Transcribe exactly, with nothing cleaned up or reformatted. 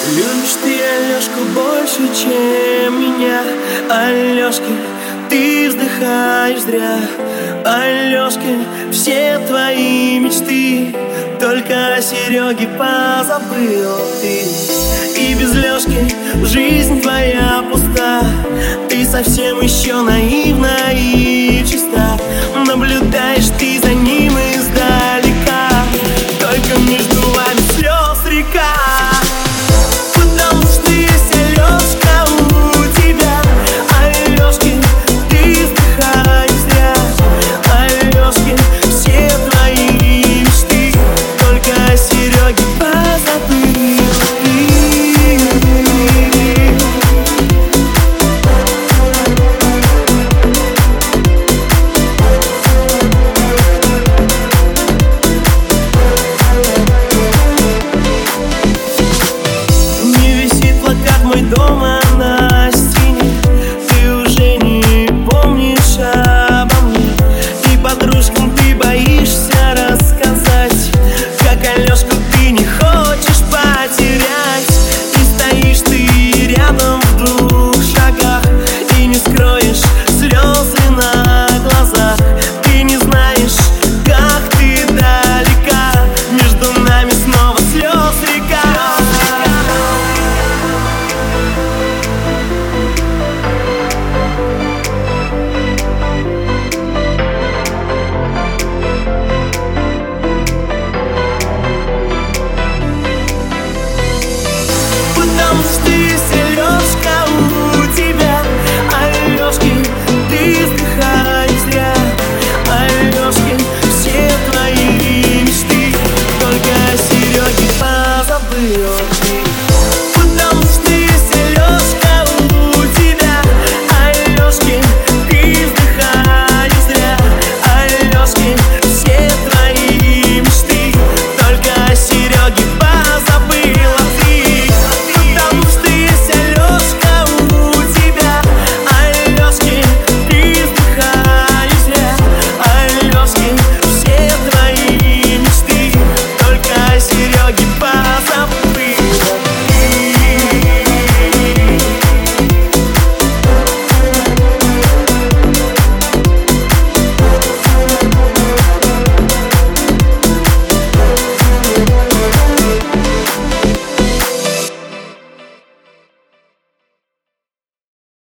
Любишь ты Алёшку больше, чем меня. Алёшки, ты вздыхаешь зря. Алёшки, все твои мечты только о Серёге позабыл ты. И без Лёшки жизнь твоя пуста. Ты совсем еще наивна и чиста. Наблюдаешь